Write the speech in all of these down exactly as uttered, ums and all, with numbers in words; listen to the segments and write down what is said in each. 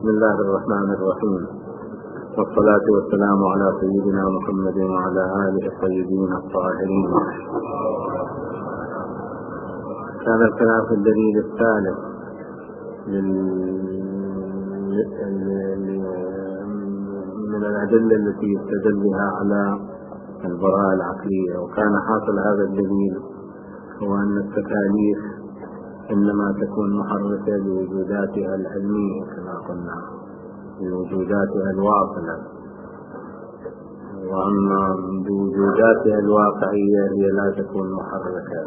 بسم الله الرحمن الرحيم، والصلاة والسلام على سيدنا محمد وعلى آله الطيبين الطاهرين. كان الكلام في الدليل الثالث من الأدلة التي يستدل بها على البراءة العقلية، وكان حاصل هذا الدليل هو أن التكاليف إنما تكون محركة بوجوداتها العلمية كما قلنا، بوجوداتها الواصلة، وأما بوجوداتها الواقعية هي لا تكون محركة.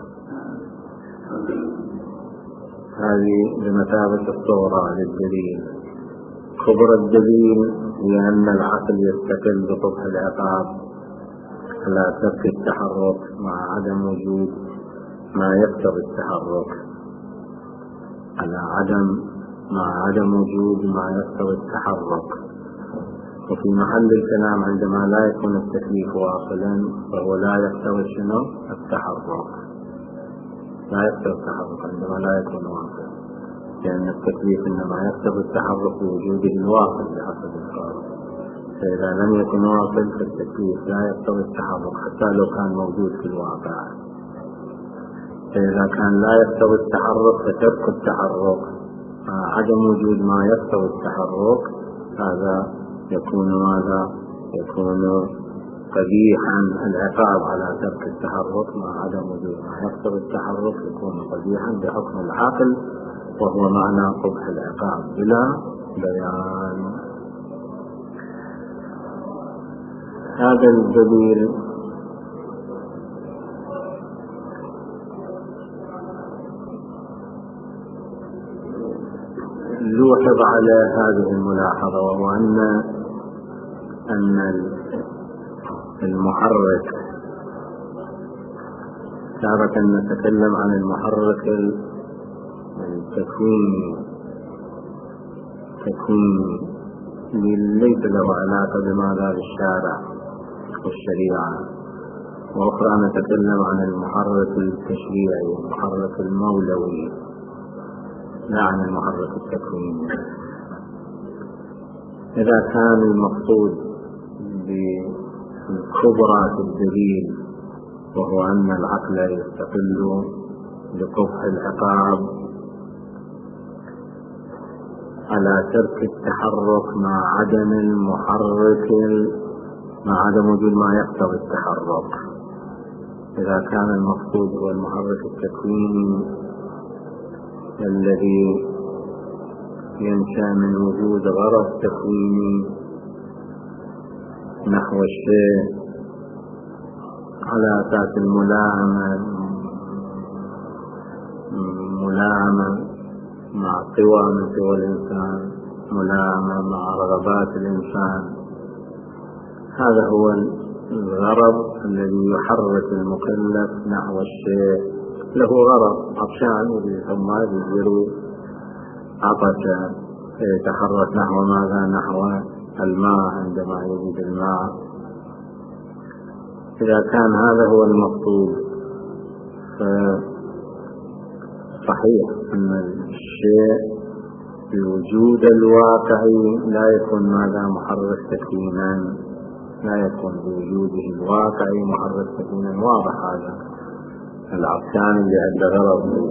هذه بمثابة الصورة للدليل. كبرى الدليل هي أن العقل يستقل بقبح العقاب على ترك التحرك مع عدم وجود ما يقتضي التحرك، على عدم مع عدم وجود ما يقتضي التحرك. وفي محل الكلام عندما لا يكون التكليف واصلا فهو لا يقتضي شنو؟ التحرك، لا يقتضي التحرك عندما لا يكون واصلا، لأن التكليف إنما يقتضي التحرك بوجوده الواصل بحسب القول. فإذا لم يكن واصل فالتكليف لا يقتضي التحرك حتى لو كان موجود في الواقع. فإذا كان لا يقتضي التحرك فترك التحرك مع عدم وجود ما يقتضي التحرك هذا يكون ماذا؟ يكون قبيحا. العقاب على ترك التحرك مع عدم وجود ما يقتضي التحرك يكون قبيحا بحكم العقل، وهو معنى قبح العقاب بلا بيان. هذا الدليل لوحظ على هذه الملاحظة، وهو أن أن المحرك تارة نتكلم عن المحرك التكويني تكويني ليس له علاقة بماذا بالشارع والشريعة، وأخرى نتكلم عن المحرك التشريعي المحرك المولوي لا عن المحرك التكويني. إذا كان المقصود بالكبرى في الدليل وهو أن العقل يستقل بقبح العقاب على ترك التحرك مع عدم المحرك مع عدم وجود ما يقتضي التحرك، إذا كان المقصود هو المحرك التكويني الذي ينشأ من وجود غرض تكويني نحو الشيء على أساس الملائمة ملائمة مع قوى من قوى الإنسان، ملائمة مع رغبات الإنسان، هذا هو الغرض الذي يحرك المكلف نحو الشيء. له غرض عطشان ثم يجري عطشا فيتحرك نحو ماذا؟ نحو الماء عندما يجد الماء. إذا كان هذا هو المقصود فصحيح أن الشيء بوجود الواقعي لا يكون ماذا؟ محرك تكوينا، لا يكون بوجوده الواقعي محرك تكوينا. واضح هذا. العطشان اللي عنده غرض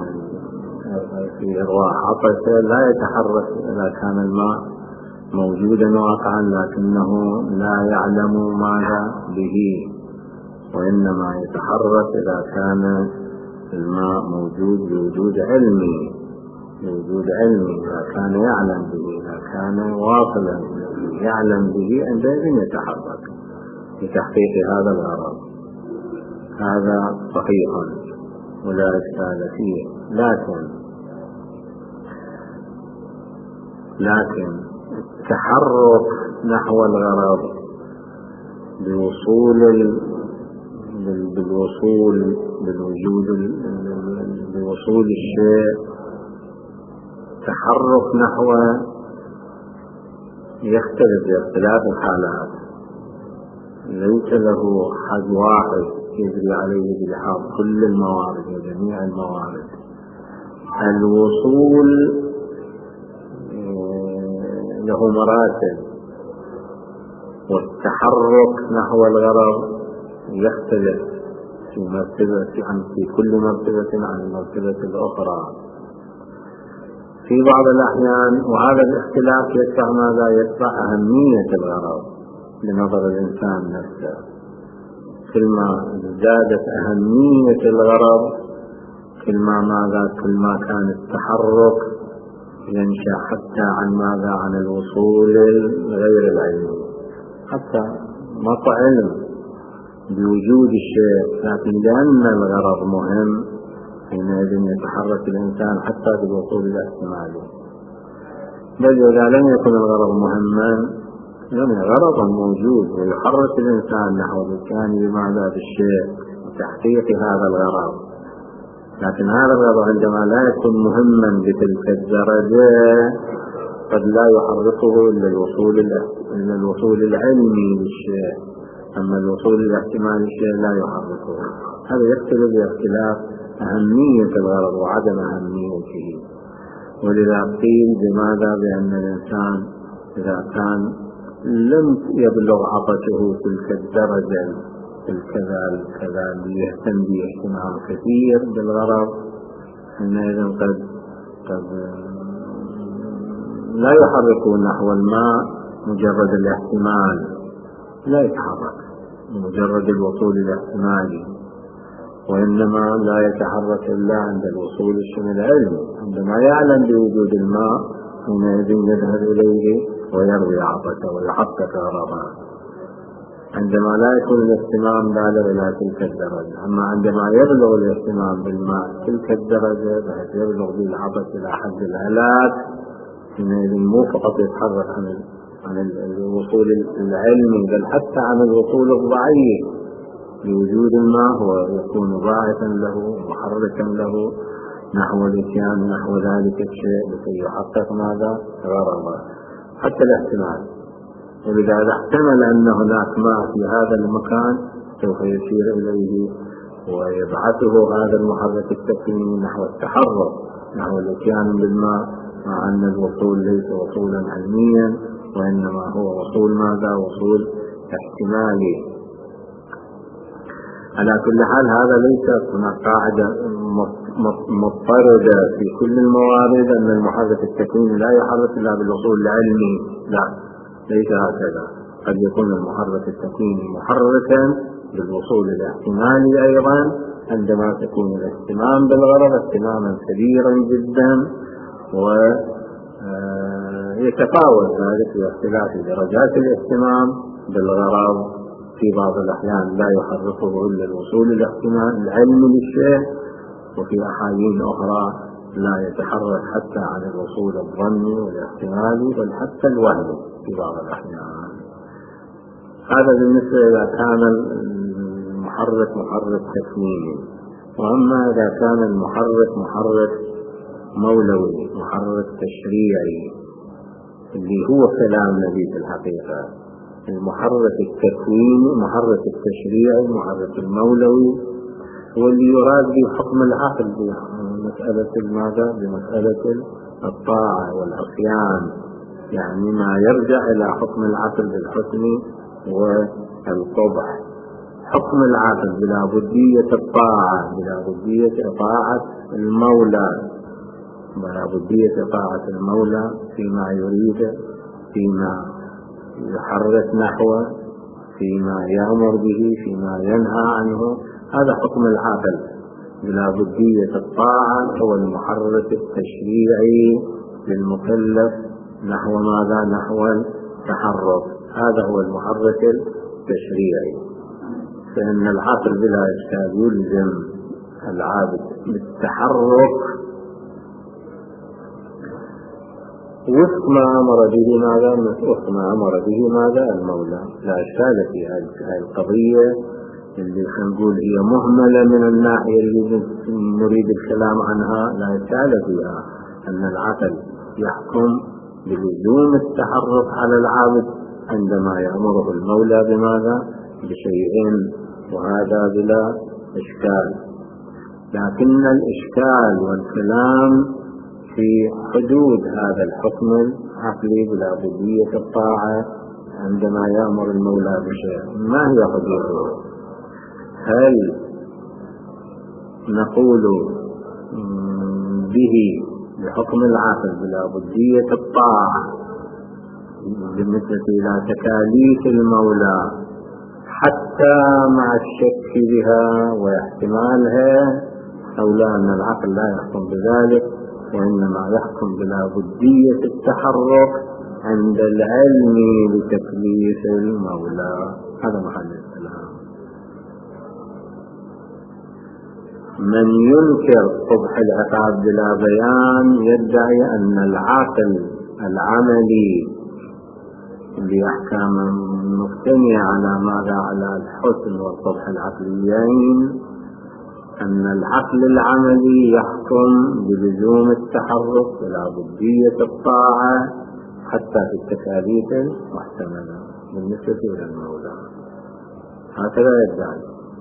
في إرواح عطشه لا يتحرك إذا كان الماء موجودا واقعا، لكنه لا يعلم ماذا به، وإنما يتحرك إذا كان الماء موجود بوجود علمي بوجود علمي إذا كان يعلم به، إذا كان واصلا يعلم به عندئذ يتحرك لتحقيق هذا الغرض. هذا صحيح ولا إشكال فيه. لكن لكن التحرك نحو الغرض بوصول بالوصول بالوجود بوصول الشيء تحرك نحو يختلف باختلاف الحالات، ليس له حد واحد يجري عليه بلحاظ كل الموارد وجميع الموارد. الوصول له مراتب، والتحرك نحو الغرض يختلف في مرتبة عن في كل مرتبة عن المرتبة الأخرى في بعض الأحيان. وهذا الاختلاف يدفع ماذا؟ يدفع أهمية الغرض لنظر الإنسان نفسه. كلما زادت أهمية الغرض كلما ماذا؟ كلما كان التحرك ينشأ حتى عن ماذا؟ عن الوصول غير العلمي، حتى ماكو علم بوجود الشيء، لكن لأن الغرض مهم حينئذ يتحرك الإنسان حتى بالوصول الاحتمالي. بل إذا لم يكن الغرض مهما يعني غرض موجود ويحرك الإنسان نحو الإتيان بماذا؟ بالشيء وتحقيق هذا الغرض، لكن هذا الغرض عندما لا يكون مهما بتلك الدرجة قد لا يحركه إلا الوصول إلا الوصول العلمي للشيء، أما الوصول الاحتمالي للشيء لا يحركه. هذا يختلف باختلاف أهمية الغرض وعدم أهميته. ولذا قيل بماذا؟ بأن الإنسان إذا كان لم يبلغ عطشه تلك الدرجة الكذا الكذا اللي يهتم به اهتمام كثير بالغرض، حينئذ قد قد لا يحركه نحو الماء مجرد الاحتمال، لا يتحرك مجرد الوصول الاحتمالي، وإنما لا يتحرك إلا عند الوصول العلمي. عندما يعلم بوجود الماء حينئذ يذهب إليه ويروي عطشه ويحقق غرضه، عندما لا يكون الاهتمام بالغ إلى تلك الدرجة. أما عندما يبلغ الاهتمام بالماء تلك الدرجة بحيث يبلغ بالعطش إلى حد الهلاك، حينئذ مو فقط يتحرك عن عن الوصول العلمي بل حتى عن الوصول الضعيف لوجود الماء، هو يكون باعثا له ومحركا له نحو الاتيان نحو ذلك الشيء لكي يحقق ماذا؟ غرضه حتى الاحتمال. ولذا إذا احتمل أن هناك ماء في هذا المكان سوف يشير إليه ويبعثه هذا المحرك التكويني نحو التحرك نحو الاتيان بالماء، مع أن الوصول ليس وصولا علميا وإنما هو وصول ماذا؟ وصول احتمالي. على كل حال هذا ليس هناك قاعدة مضطردة في كل الموارد أن المحرك التكويني لا يحرك إلا بالوصول العلمي، لا ليس هكذا. قد يكون المحرك التكويني محركا بالوصول الاحتمالي أيضا عندما تكون الاهتمام بالغرض اهتماما كبيرا جدا، ويتفاوت ذلك باختلاف درجات الاهتمام بالغرض. في بعض الأحيان لا يحركه إلا الوصول الاحتمال العلمي للشيء، وفي أحايين أخرى لا يتحرك حتى عن الوصول الظني والاحتمالي بل حتى الوهمي في بعض الأحيان. هذا بالنسبة إذا كان المحرك محرك تكويني. وأما إذا كان المحرك محرك مولوي محرك تشريعي اللي هو كلام النبي في الحقيقة، المحرك التكويني محرك التشريعي محرك المولوي هو اللي يراد بحكم العقل بمسألة ماذا؟ بمسألة الطاعة والعصيان، يعني ما يرجع إلى حكم العقل بالحكم والقبح. حكم العقل بلا بدية الطاعة بلا بدية طاعة المولى بلا بدية طاعة المولى فيما يريد فيما يحرك نحوه فيما يأمر به فيما ينهى عنه، هذا حكم العقل بلا بدية الطاعة هو المحرك التشريعي للمكلف نحو ماذا؟ نحو التحرك. هذا هو المحرك التشريعي. فإن العقل بلا إشكال يلزم العابد بالتحرك وفق ما أمر به ماذا؟ وفق ما أمر به ماذا؟ المولى. لا إشكال في هذه القضية اللي نقول هي مهملة من الناحية اللي نريد الكلام عنها، لا إشكال فيها أن العقل يحكم بلزوم التحرك على العابد عندما يأمره المولى بماذا؟ بشيء، وهذا بلا إشكال. لكن الإشكال والكلام في حدود هذا الحكم العقلي بلابدية الطاعة عندما يأمر المولى بشيء. ما هي حدوده؟ هل نقول به بحكم العقل بلابدية الطاعة بالنسبة إلى تكاليف المولى حتى مع الشك بها واحتمالها، أو لا أن العقل لا يحكم بذلك وإنما يحكم بلابدية التحرك عند العلم بتكليف المولى؟ هذا محل الكلام. من ينكر قبح العقاب بلا بيان يدعي أن العقل العملي بأحكام مبتنية على ماذا؟ على الحسن والقبح العقليين، أن العقل العملي يحكم بلزوم التحرك بلابدية الطاعة حتى في التكاليف المحتملة بالنسبة إلى المولى. هكذا يدعي.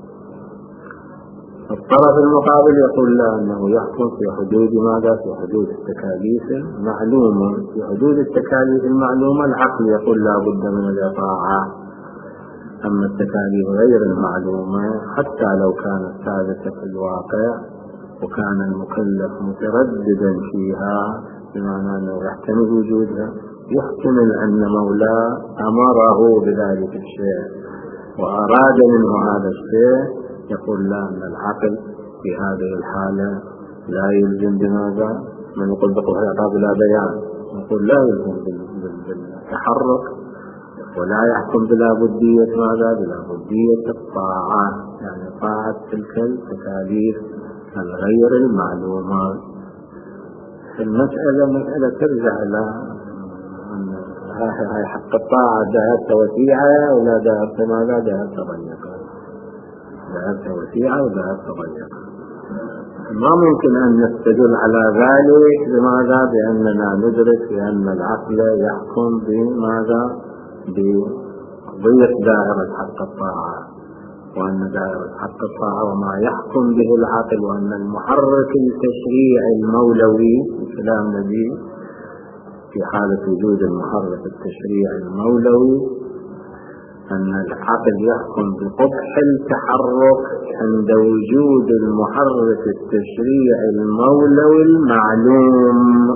الطرف المقابل يقول لا، أنه يحكم في حدود ماذا؟ في حدود التكاليف المعلومة. في حدود التكاليف المعلومة العقل يقول لا بد من الإطاعة. أما التكاليف غير المعلومة حتى لو كانت ثابتة في الواقع وكان المكلف مترددا فيها بمعنى أنه يحتمل وجودها، يحتمل أن مولاه أمره بذلك الشيء وأراد منه هذا الشيء، يقول لا، أن العقل في هذه الحالة لا يلزم بماذا؟ من يقول بقبح العقاب بلا بيان يقول لا يلزم بالتحرك ولا يحكم بلابدية ماذا؟ بلابدية الطاعة، يعني طاعة تلك التكاليف الغير المعلومة. المسألة مسألة ترجع إلى هاي حق الطاعة دائرة وسيعة ولا دائرة ماذا؟ دائرة ضيقة. دائرة وسيعة ودائرة ضيقة. ما ممكن أن نستدل على ذلك بماذا؟ بأننا ندرك بأن العقل يحكم بماذا؟ بضيق دائرة حق الطاعة، وأن دائرة حق الطاعة وما يحكم به العقل، وأن المحرك التشريعي المولوي كلام نبي في حالة وجود المحرك التشريعي المولوي أن العقل يحكم بقبح التحرك عند وجود المحرك التشريعي المولوي المعلوم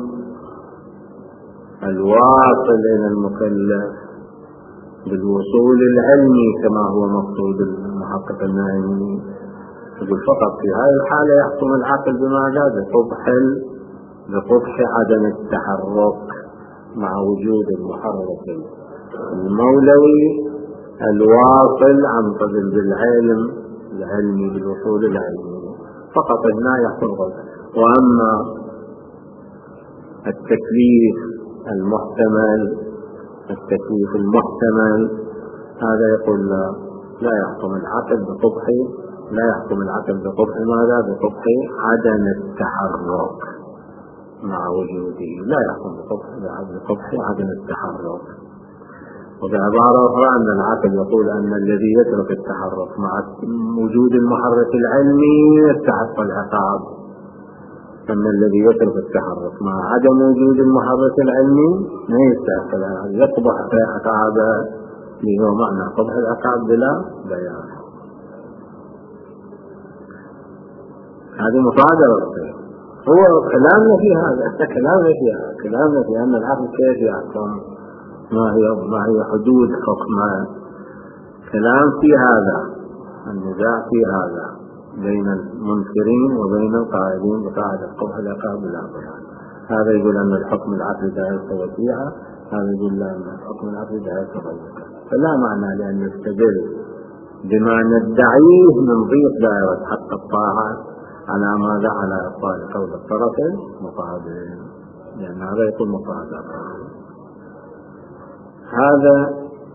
الواصل إلى المكلف بالوصول العلمي كما هو مقصود المحقق النائمي. يقول فقط في هذه الحالة يحكم العقل بماذا؟ بقبح بقبح عدم التحرك مع وجود المحرك المولوي الواصل عن طريق بالعلم العلمي بالوصول العلمي، فقط هنا يحكم قبح. وأما التكليف المحتمل التكليف المحتمل هذا يقول لا, لا يحكم العقل بقبح لا يحكم العقل بقبح ماذا؟ بقبح عدم التحرك مع وجوده، لا يحكم بقبح عدم التحرك. وبعبارة أخرى أن العقل يقول أن الذي يترك التحرك مع وجود المحرك العلمي يستحق العقاب، أن الذي يترك التحرك مع عدم وجود المحرك العلمي ما يستحق العقاب، يقبح عقابه، اللي هو معنى قبح العقاب بلا بيان. هذه مصادرة. هو كلامنا في هذا كلامنا في هذا كلامنا في أن العقل كيف يحكم، ما هي ما هي حدود حكمه. كلام في هذا النزاع في هذا بين المنكرين وبين القائلين بقاعدة قبح العقاب بلا بيان. هذا يقول أن الحكم العقل دائرة وسيعة، هذا يقول لا، أن الحكم العقل دائرة ضيقة. فلا معنى لأن نستدل بما ندعيه من ضيق دائرة حق الطاعة على ماذا؟ على إبطال قول الطرف المقابل، لأن هذا يكون مقابل. هذا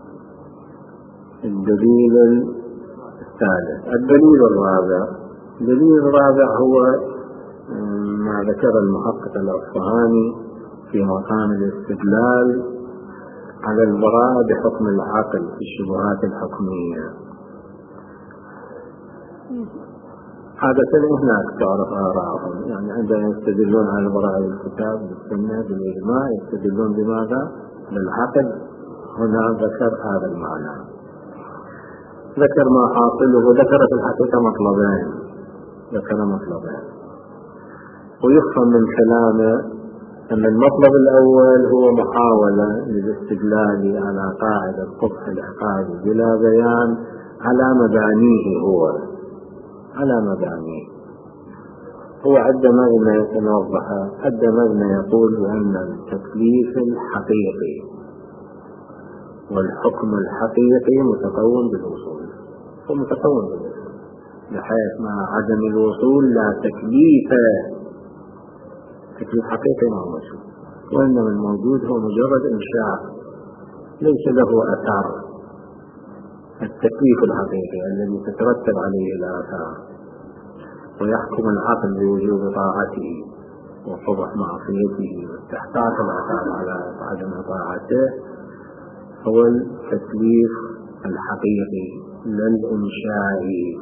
الدليل الثالث. الدليل الرابع الدليل الرابع هو ما ذكر المحقق الأصفهاني في مقام الاستدلال على البراءة بحكم العقل في الشبهات الحكمية. عادة هناك تعرف آراءهم، يعني عندما يستدلون على براءة الكتاب بالسنة بالإجماع يستدلون بماذا؟ بالعقل. هنا ذكر هذا المعنى، ذكر ما حاصله، وذكر في الحقيقة مطلبين، ذكر مطلبين. ويفهم من كلامه أن المطلب الأول هو محاولة للاستدلال على قاعدة قبح العقاب بلا بيان على مبانيه، هو على مبانيه. هو عندما يوضح عندما يقول بأن التكليف الحقيقي والحكم الحقيقي متكون بالوصول، هو متكون بالوصول، بحيث مع عدم الوصول لا تكليف. تكليف حقيقي ما هو موجود، وإنما الموجود هو مجرد إنشاء ليس له أثار. التكليف الحقيقي الذي تترتب عليه الآثار ويحكم العقل بوجوب طاعته وقبح معصيته واستحقاق العقاب على عدم طاعته هو التكليف الحقيقي لا الإنشائي.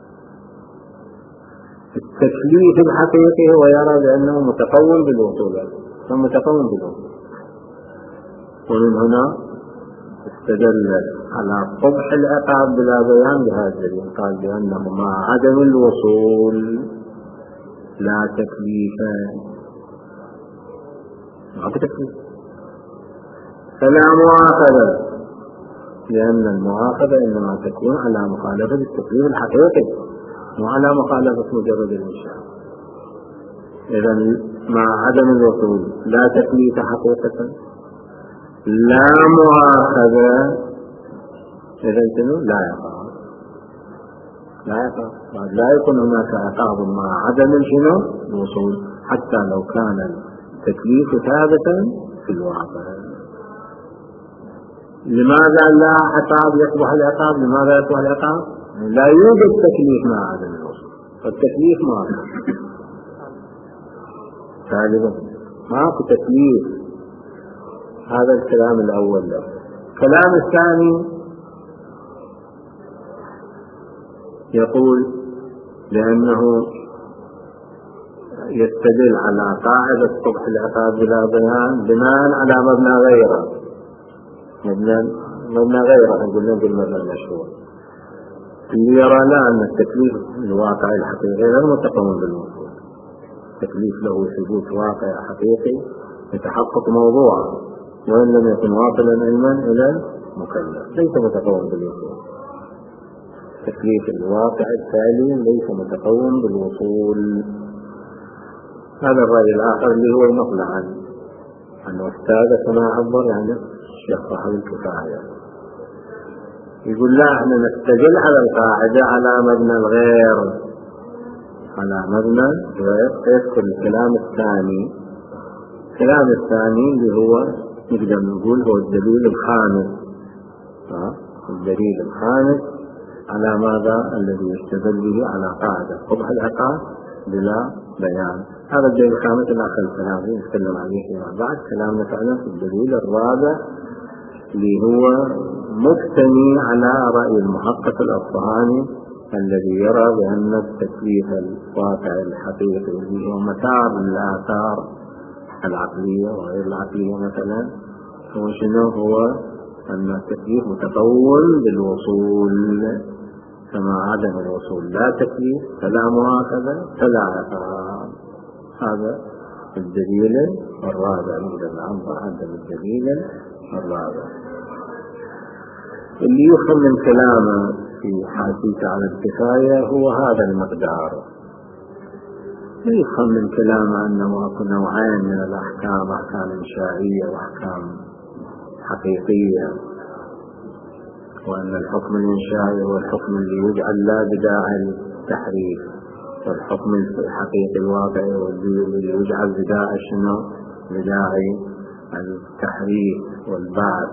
التكليف الحقيقي هو يرى بأنه متقوم بالوصول، فمتقوم بالوصول. ومن هنا استدل على قبح العقاب بلا بيان بهذا الدليل، قال بأنه مع عدم الوصول لا تكليف، ما في تكليف، فلا مؤاخذة، لأن المؤاخذة إنما تكون على مخالفة التكليف الحقيقي وعلى مخالفة مجرد الإنشاء. إذن مع عدم الوصول لا تكليف حقيقة، لا مؤاخذة، إذن شنو؟ لا يقع، لا يقع، لا يكون هناك عقاب مع عدم شنو؟ الوصول، حتى لو كان التكليف ثابتا في الواقع. لماذا لا عقاب يقبح العقاب؟ لماذا يقبح العقاب؟ لا يوجد تكليف مع عدم الوصول، فالتكليف ما غالبا ماكو تكليف. هذا الكلام الأول له. الكلام الثاني يقول لأنه يستدل على قاعدة قبح العقاب بلا بيان بناء على مبنى غيره، مبنى مبنى غيره قلنا بالمبنى المشهور، اللي يرى لا أن التكليف الواقع الحقيقي غير متقوم بالوصول. التكليف له ثبوت واقع حقيقي يتحقق موضوعه، وإن لم يكن واصلا علما إلى المكلف ليس متقوم بالوصول. التكليف الواقع التالي ليس متقوم بالوصول. هذا الرأي الآخر اللي هو النقل عن عن أستاذ كما عبر يعني الشيخ صاحب الكفاية، يقول لا احنا نستدل على القاعدة على مبنى الغير، على مبنى غير. يذكر الكلام الثاني، الكلام الثاني اللي هو نقدر نقول هو الدليل الخامس، الدليل الخامس على ماذا؟ الذي يستدل به على قاعدة قبح العقاب بلا بيان. هذا الدليل الخامس الآخر الكلام نتكلم عليه فيما بعد. كلامنا فعلا في الدليل الرابع اللي هو مبتني على رأي المحقق الأصفهاني الذي يرى بأن التكليف الواقع الحقيقي اللي هو مسار الآثار العقلية وغير العقلية مثلا هو شنو؟ هو أن التكليف متقوم بالوصول، فما عدم الوصول لا تكليف فلا مؤاخذة فلا عقاب. هذا الدليل الرابع، نقدر نعبر عنه بالدليل الرابع. اللي يفهم من كلامه في حاشيته على الكفاية هو هذا المقدار. يفهم من كلامه أنه أكو نوعين من الأحكام، أحكام إنشائية وأحكام حقيقية، وأن الحكم الإنشائي هو الحكم اللي يجعل لا بداعي للتحريف، والحكم الحقيقي الواقعي والذي يجعل بداعي شنو؟ بداعي التحريف والبعث.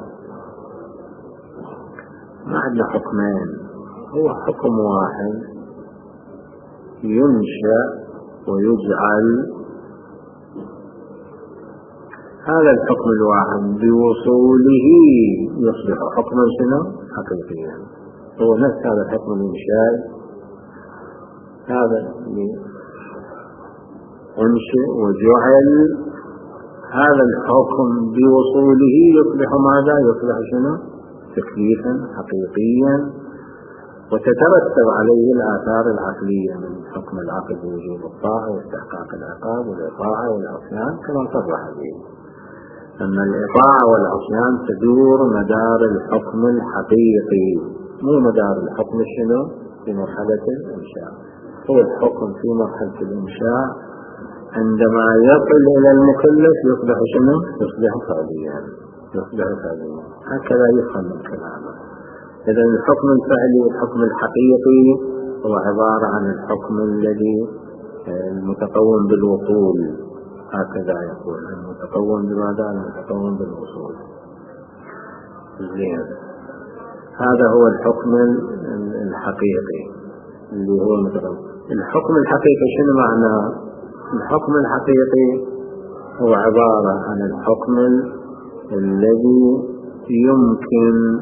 ما عندنا حكمين، هو حكم واحد ينشأ ويجعل. هذا الحكم الواحد بوصوله يصبح حكما شنو؟ حقيقيا. هو نفس هذا الحكم الإنشائي هذا اللي أنشئ وجعل، هذا الحكم بوصوله يصبح ماذا؟ يصبح شنو؟ تكليفا حقيقيا، وتترتب عليه الآثار العقلية من حكم العقل بوجوب الطاعة واستحقاق العقاب والإطاعة والعصيان كما صرح به. أن الإطاعة والعصيان تدور مدار الحكم الحقيقي، مو مدار الحكم شنو؟ في مرحلة الإنشاء. هو الحكم في مرحلة الإنشاء عندما يصل إلى المكلف يصبح شنو؟ يصبح فعليا، يصبح فعليا. هكذا يفهم الكلام. إذا الحكم الفعلي والحكم الحقيقي هو عبارة عن الحكم الذي المتقوم بالوصول، هكذا يقول المتقوم بماذا؟ المتقوم بالوصول. زين، هذا هو الحكم الحقيقي اللي هو المتقوم. الحكم الحقيقي شنو معناه؟ الحكم الحقيقي هو عبارة عن الحكم الذي يمكن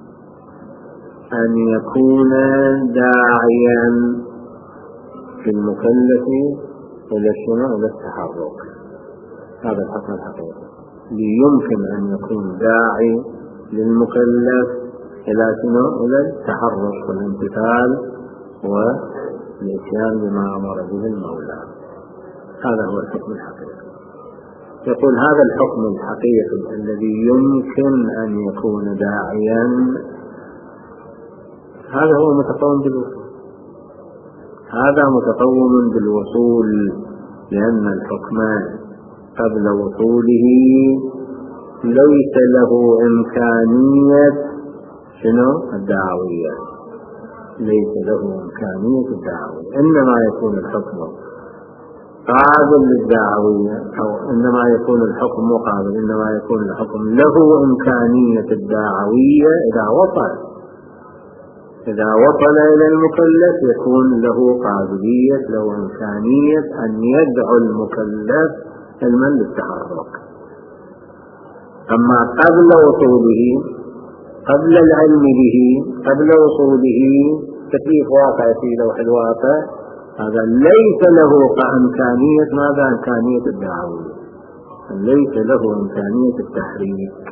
أن يكون داعيا في المكلف إلى شنو؟ إلى التحرك. هذا الحكم الحقيقي يمكن أن يكون داعي للمكلف إلى شنو؟ إلى التحرك والامتثال والإتيان بما أمر به المولى. هذا هو الحكم الحقيقي. يقول هذا الحكم الحقيقي الذي يمكن أن يكون داعيا، هذا هو متقوم بالوصول. هذا متقوم بالوصول لأن الحكم قبل وصوله ليس له إمكانية شنو؟ الدعوية، ليس له إمكانية الدعوية. إنما يكون الحكم قابل للدعوية، أو إنما يكون الحكم مقابل، إنما يكون الحكم له إمكانية الدعوية إذا وصل. إذا وصل إلى المكلف يكون له قابلية، له إمكانية أن يدعو المكلف علما للتحرك. أما قبل وصوله، قبل العلم به، قبل وصوله تكليف واقع في لوح الواقع، هذا ليس له إمكانية ماذا؟ إمكانية الدعوية، ليس له إمكانية التحريك،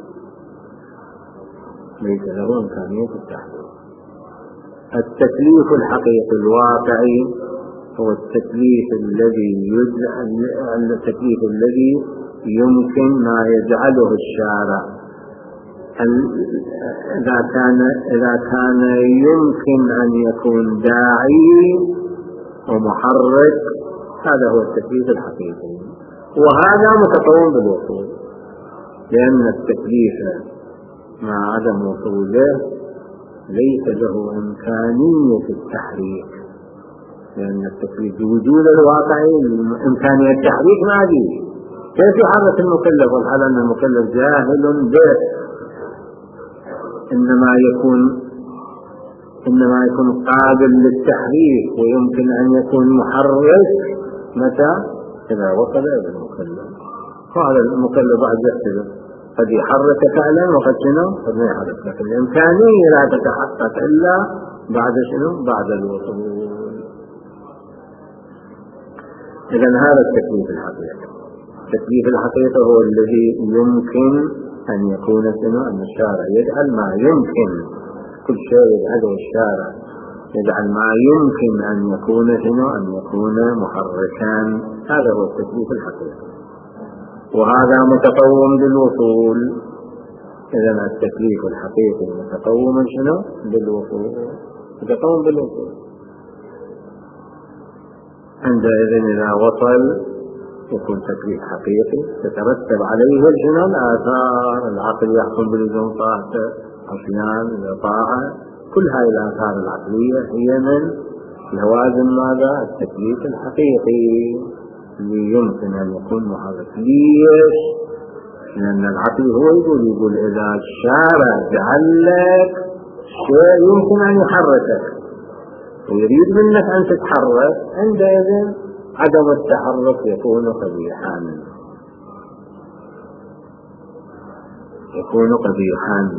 ليس له إمكانية التحريك. التكليف الحقيقي الواقعي هو التكليف الذي يجعل التكليف الذي يمكن ما يجعله الشارع، إذا كان إذا كان يمكن أن يكون داعي ومحرك، هذا هو التكليف الحقيقي. وهذا متقوم بالوصول، لأن التكليف مع عدم وصوله ليس له إمكانية التحريك، لأن التكليف بوجود الواقعي إمكانية التحريك ما فيه. كيف يحرك المكلف والحال أن المكلف جاهل به؟ إنما يكون إنما يكون قابل للتحريك ويمكن أن يكون محرك متى؟ إذا وصل إلى المكلف. قال المكلف بعد يحتذر قد يحرك فعلا وقد شنو؟ قد ما يحرك، لكن الإمكانية لا تتحقق إلا بعد شنو؟ بعد الوصول. إذن هذا التكليف الحقيقي. التكليف الحقيقي هو الذي يمكن أن يكون شنو؟ أن الشارع يجعل ما يمكن، كل شيء يجعله الشارع يجعل ما يمكن أن يكون شنو؟ أن يكون محركا. هذا هو التكليف الحقيقي، وهذا متقوم بالوصول. إذن التكليف الحقيقي متقوم شنو؟ بالوصول، متقوم بالوصول. عندئذ إذا وصل يكون تكليف حقيقي، تترتب عليه شنو؟ الآثار. العقل يحكم بلزوم طاعته، عصيان، الطاعة، كل هذه الآثار العقلية هي من لوازم ماذا؟ التكليف الحقيقي اللي يمكن أن يكون محرك. ليش؟ لأن العقل هو يقول يقول إذا الشارع جعل لك شيء يمكن أن يحركك ويريد منك أن تتحرك، عندئذ عدم التحرك يكون قبيحا، يكون قبيحا،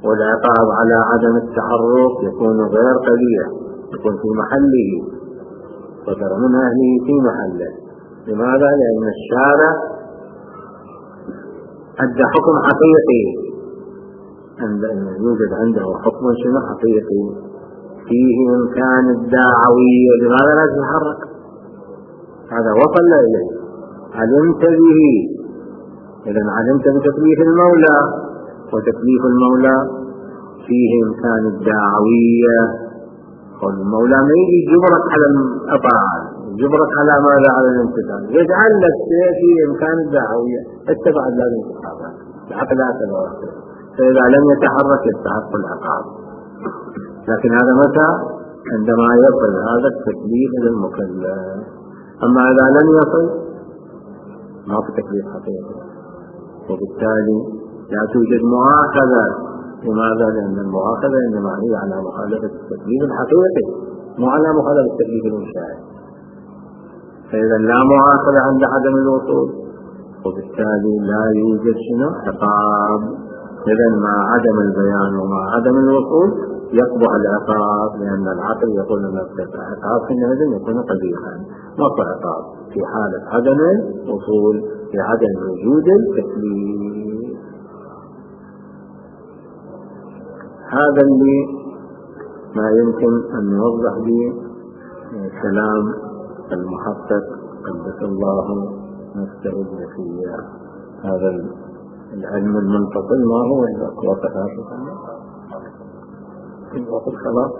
والعقاب على عدم التحرك يكون غير قبيح، يكون في محله. صدر من أهله في محله. لماذا؟ لأن الشارع أدى حكم حقيقي، يوجد عنده حكم شنو حقيقي فيه إمكان الدعوية. لماذا لا تتحرك؟ هذا وصل إليه، علمت به. إذا علمت بتكليف المولى، وتكليف المولى فيه إمكان الدعوية. والمولى ما يجي يجبرك على الأطاعة، يجبرك على ماذا؟ على الامتثال. يجعل لك في إمكان الدعوية، اتبع لازم تتحرك. العقلات الواحدة، فإذا لم يتحرك يستحق العقاب. لكن هذا متى؟ عندما يصل هذا التكليف للمكلف. أما إذا لم يصل ما في تكليف حقيقي، وبالتالي لا توجد مؤاخذة. لماذا؟ لأن المؤاخذة إنما هي على مخالفة التكليف الحقيقي، مو على مخالفة التكليف الإنشائي. فإذا لا مؤاخذة عند عدم الوصول، وبالتالي لا يوجد شنو؟ عقاب. إذا مع عدم البيان ومع عدم الوصول يقبح العقاب، لأن العقل يقول أن العقاب حينئذ يكون قبيحا. ماكو عقاب في حالة عدم الوصول، في عدم وجود التكليف. هذا اللي ما يمكن أن يوضح به كلام المحقق قدس الله نفسه النفسية. هذا العلم المنفصل ما هو إلا وقت الوقت خلاص.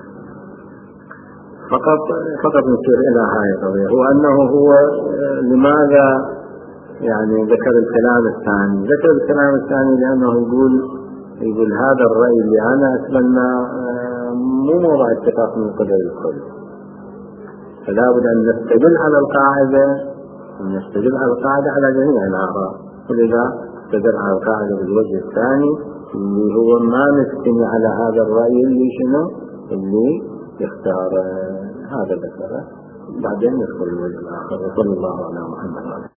فقط فقط نشير إلى هذه القضية، هو أنه هو لماذا يعني ذكر الكلام الثاني. ذكر الكلام الثاني لأنه يقول يقول هذا الرأي اللي أنا أتمنى مو موضع اتفاق من قبل الكل، فلا بد أن نستدل على القاعدة، نستدل على القاعدة على جميع الآراء. ولذا استدل على القاعدة بالوجه الثاني اللي هو ما نستمع على هذا الرأي اللي شنو اللي يختار هذا ذكره. بعدين ندخل الوجه الآخر. وصلى الله على محمد.